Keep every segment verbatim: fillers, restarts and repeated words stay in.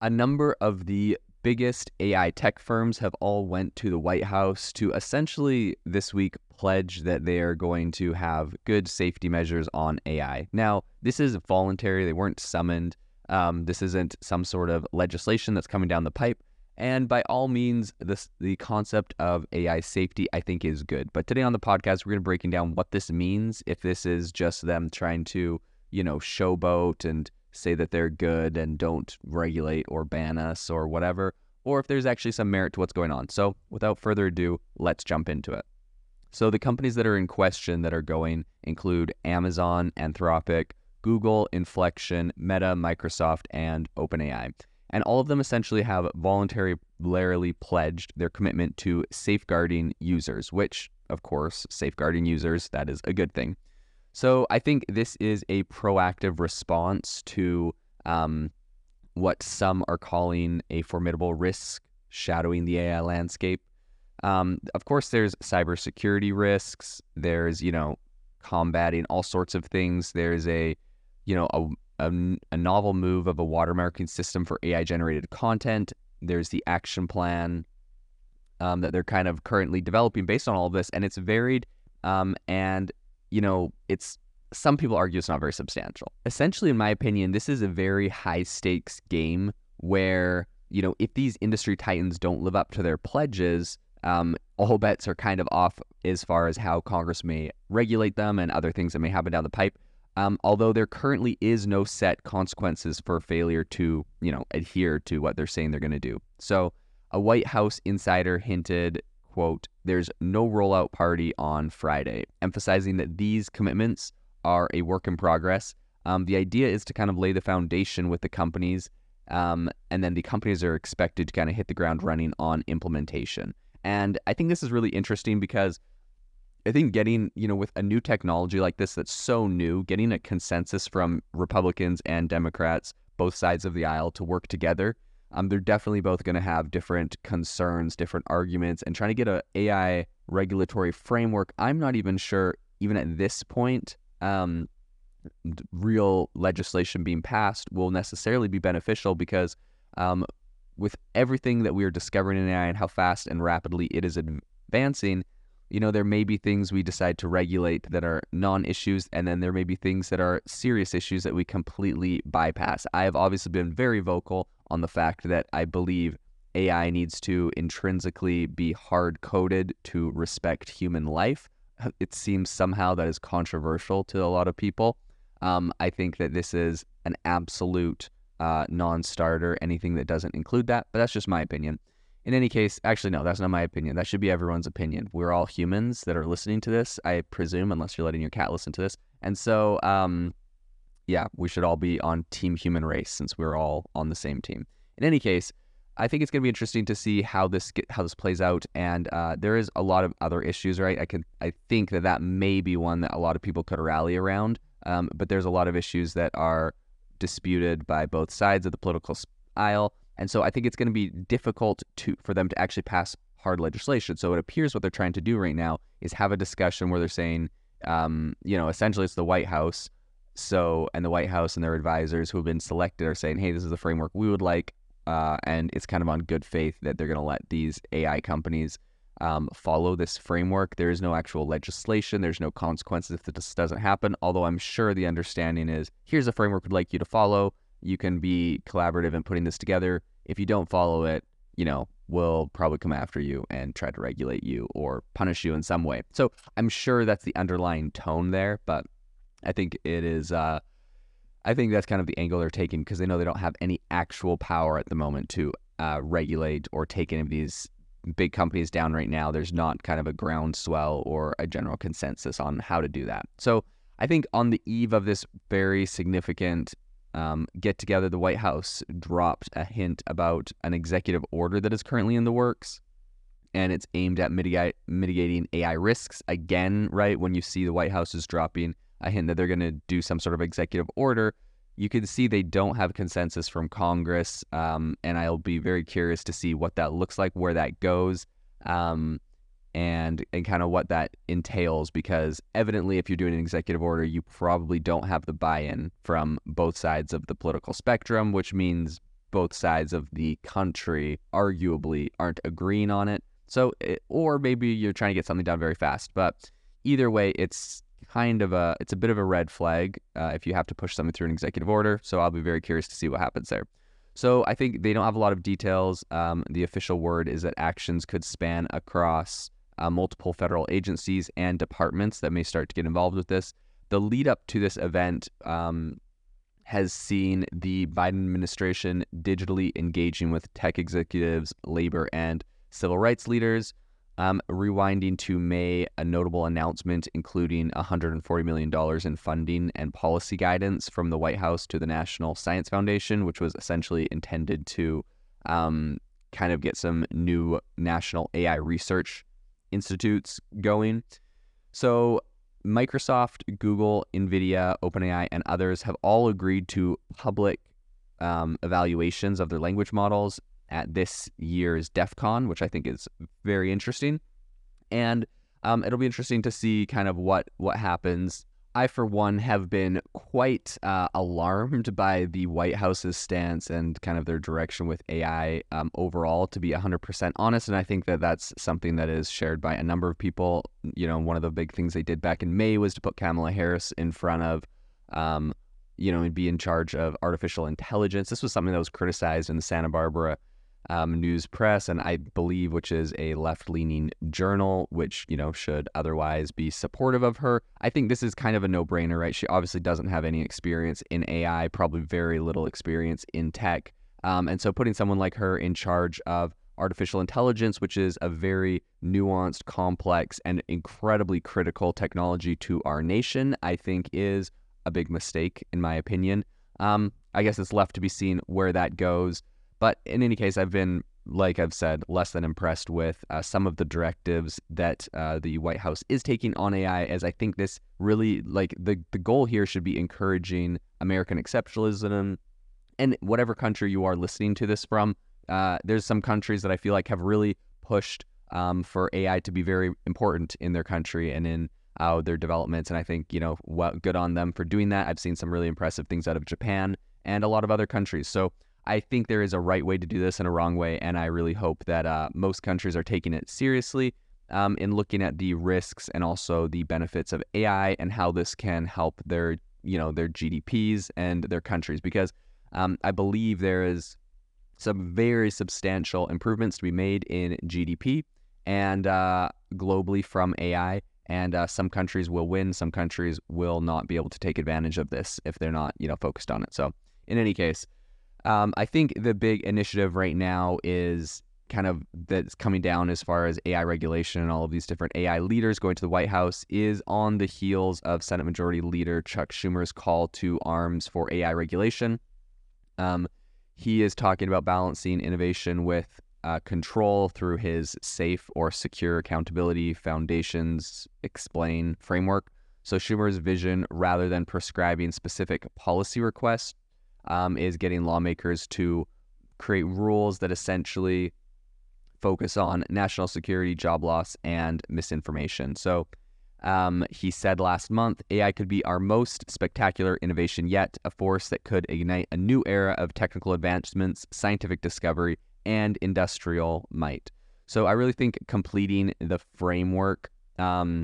A number of the biggest A I tech firms have all went to the White House to essentially this week pledge that they are going to have good safety measures on A I. Now, this is voluntary. They weren't summoned. Um, this isn't some sort of legislation that's coming down the pipe. And by all means, this the concept of A I safety, I think, is good. But today on the podcast, we're going to be breaking down what this means, if this is just them trying to, you know, showboat and say that they're good and don't regulate or ban us or whatever, or if there's actually some merit to what's going on. So without further ado, let's jump into it. So the companies that are in question that are going include Amazon, Anthropic, Google, Inflection, Meta, Microsoft, and OpenAI. And all of them essentially have voluntarily pledged their commitment to safeguarding users, which, of course, safeguarding users, that is a good thing. So I think this is a proactive response to um, what some are calling a formidable risk shadowing the A I landscape. Um, of course, there's cybersecurity risks. There's, you know, combating all sorts of things. There's a, you know, a, a, a novel move of a watermarking system for A I-generated content. There's the action plan um, that they're kind of currently developing based on all of this, and it's varied um, and you know, it's some people argue it's not very substantial. Essentially, in my opinion, this is a very high stakes game where, you know, if these industry titans don't live up to their pledges, um, all bets are kind of off as far as how Congress may regulate them and other things that may happen down the pipe. Um, although there currently is no set consequences for failure to, you know, adhere to what they're saying they're going to do. So a White House insider hinted, quote, "There's no rollout party on Friday," emphasizing that these commitments are a work in progress. Um, the idea is to kind of lay the foundation with the companies, um, and then the companies are expected to kind of hit the ground running on implementation. And I think this is really interesting because I think getting, you know, with a new technology like this that's so new, getting a consensus from Republicans and Democrats, both sides of the aisle, to work together, Um, they're definitely both going to have different concerns, different arguments, and trying to get a A I regulatory framework. I'm not even sure, even at this point, um, real legislation being passed will necessarily be beneficial because um, with everything that we are discovering in A I and how fast and rapidly it is advancing, you know, there may be things we decide to regulate that are non-issues, and then there may be things that are serious issues that we completely bypass. I have obviously been very vocal on the fact that I believe A I needs to intrinsically be hard-coded to respect human life. It seems somehow that is controversial to a lot of people. Um, I think that this is an absolute uh, non-starter, anything that doesn't include that, but that's just my opinion. In any case, actually, no, that's not my opinion. That should be everyone's opinion. We're all humans that are listening to this, I presume, unless you're letting your cat listen to this. And so, um, yeah, we should all be on team human race since we're all on the same team. In any case, I think it's going to be interesting to see how this get, how this plays out. And uh, there is a lot of other issues, right? I can I think that that may be one that a lot of people could rally around. Um, but there's a lot of issues that are disputed by both sides of the political aisle. And so I think it's going to be difficult to for them to actually pass hard legislation. So it appears what they're trying to do right now is have a discussion where they're saying, um, you know, essentially it's the White House. So, and the White House and their advisors who have been selected are saying, hey, this is the framework we would like. Uh, and it's kind of on good faith that they're going to let these A I companies um, follow this framework. There is no actual legislation. There's no consequences if this doesn't happen. Although I'm sure the understanding is, here's a framework we'd like you to follow. You can be collaborative in putting this together. If you don't follow it, you know, we'll probably come after you and try to regulate you or punish you in some way. So I'm sure that's the underlying tone there, but I think it is, uh, I think that's kind of the angle they're taking because they know they don't have any actual power at the moment to uh, regulate or take any of these big companies down right now. There's not kind of a groundswell or a general consensus on how to do that. So I think on the eve of this very significant Um, get together, the White House dropped a hint about an executive order that is currently in the works, and it's aimed at mitigate, mitigating A I risks. Again, right, when you see the White House is dropping a hint that they're going to do some sort of executive order, you can see they don't have consensus from Congress, um, and I'll be very curious to see what that looks like, where that goes. Um, and and kind of what that entails, because evidently if you're doing an executive order, you probably don't have the buy-in from both sides of the political spectrum, which means both sides of the country arguably aren't agreeing on it. So, it, or maybe you're trying to get something done very fast. But either way, it's kind of a, it's a bit of a red flag uh, if you have to push something through an executive order. So I'll be very curious to see what happens there. So I think they don't have a lot of details. Um, the official word is that actions could span across uh, multiple federal agencies and departments that may start to get involved with this. The lead up to this event um, has seen the Biden administration digitally engaging with tech executives, labor, and civil rights leaders. Um, rewinding to May, a notable announcement including one hundred forty million dollars in funding and policy guidance from the White House to the National Science Foundation, which was essentially intended to um, kind of get some new national A I research institutes going. So Microsoft, Google, NVIDIA, OpenAI, and others have all agreed to public um, evaluations of their language models at this year's DEF CON, which I think is very interesting. And um, it'll be interesting to see kind of what, what happens. I, for one, have been quite uh, alarmed by the White House's stance and kind of their direction with A I um, overall, to be one hundred percent honest. And I think that that's something that is shared by a number of people. You know, one of the big things they did back in May was to put Kamala Harris in front of, um, you know, and be in charge of artificial intelligence. This was something that was criticized in the Santa Barbara Um, News Press, and I believe, which is a left-leaning journal, which, you know, should otherwise be supportive of her. I think this is kind of a no-brainer, right? She obviously doesn't have any experience in A I, probably very little experience in tech. Um, and so putting someone like her in charge of artificial intelligence, which is a very nuanced, complex, and incredibly critical technology to our nation, I think is a big mistake, in my opinion. Um, I guess it's left to be seen where that goes. But in any case, I've been, like I've said, less than impressed with uh, some of the directives that uh, the White House is taking on A I, as I think this really, like, the, the goal here should be encouraging American exceptionalism. And whatever country you are listening to this from, uh, there's some countries that I feel like have really pushed um, for A I to be very important in their country and in uh, their developments. And I think, you know, well, good on them for doing that. I've seen some really impressive things out of Japan and a lot of other countries. So I think there is a right way to do this and a wrong way, and I really hope that uh, most countries are taking it seriously um, in looking at the risks and also the benefits of A I and how this can help their, you know, their G D Ps and their countries. Because um, I believe there is some very substantial improvements to be made in G D P and uh, globally from A I. And uh, some countries will win, some countries will not be able to take advantage of this if they're not, you know, focused on it. So in any case, Um, I think the big initiative right now is kind of that's coming down as far as A I regulation and all of these different A I leaders going to the White House is on the heels of Senate Majority Leader Chuck Schumer's call to arms for A I regulation. Um, he is talking about balancing innovation with uh, control through his Safe or Secure Accountability Foundation's Explain framework. So Schumer's vision, rather than prescribing specific policy requests, Um, is getting lawmakers to create rules that essentially focus on national security, job loss, and misinformation. So um, he said last month, A I could be our most spectacular innovation yet, a force that could ignite a new era of technical advancements, scientific discovery, and industrial might. So I really think completing the framework, um,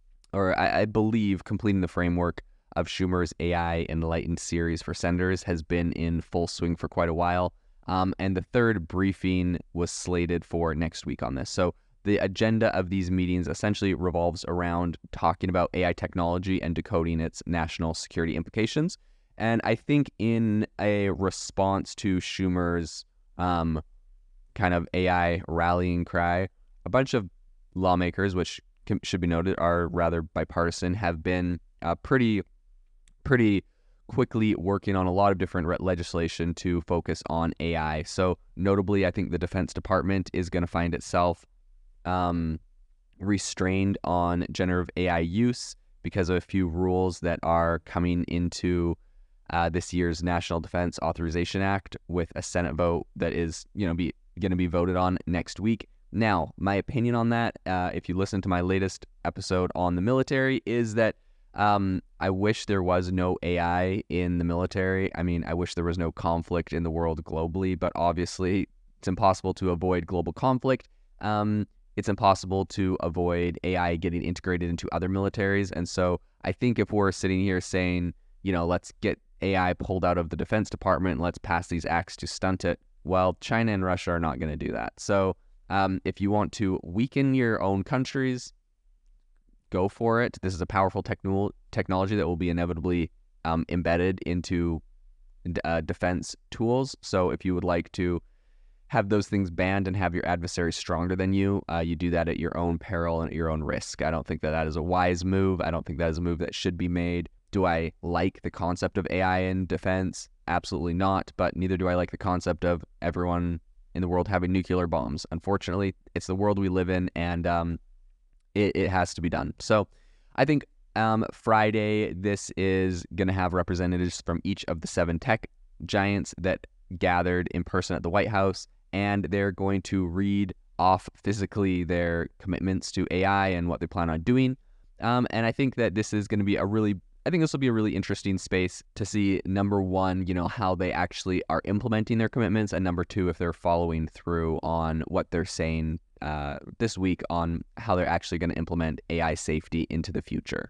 or I, I believe completing the framework of Schumer's A I Enlightened series for senators has been in full swing for quite a while. Um, and the third briefing was slated for next week on this. So the agenda of these meetings essentially revolves around talking about A I technology and decoding its national security implications. And I think in a response to Schumer's um, kind of A I rallying cry, a bunch of lawmakers, which can, should be noted are rather bipartisan, have been uh, pretty pretty quickly working on a lot of different re- legislation to focus on A I. So notably, I think the Defense Department is going to find itself um, restrained on generative A I use because of a few rules that are coming into uh, this year's National Defense Authorization Act with a Senate vote that is, you know, be going to be voted on next week. Now, my opinion on that, uh, if you listen to my latest episode on the military, is that Um, I wish there was no A I in the military. I mean, I wish there was no conflict in the world globally, but obviously it's impossible to avoid global conflict. Um, it's impossible to avoid A I getting integrated into other militaries. And so I think if we're sitting here saying, you know, let's get A I pulled out of the Defense Department and let's pass these acts to stunt it, well, China and Russia are not going to do that. So um, if you want to weaken your own countries, go for it. This is a powerful techno- technology that will be inevitably um, embedded into uh, defense tools. So if you would like to have those things banned and have your adversary stronger than you, uh, you do that at your own peril and at your own risk. I don't think that that is a wise move. I don't think that is a move that should be made. Do I like the concept of A I in defense? Absolutely not. But neither do I like the concept of everyone in the world having nuclear bombs. Unfortunately, it's the world we live in, and um, It, it has to be done. So I think um, Friday, this is going to have representatives from each of the seven tech giants that gathered in person at the White House, and they're going to read off physically their commitments to A I and what they plan on doing. Um, and I think that this is going to be a really, I think this will be a really interesting space to see, number one, you know, how they actually are implementing their commitments, and number two, if they're following through on what they're saying uh, this week on how they're actually going to implement A I safety into the future.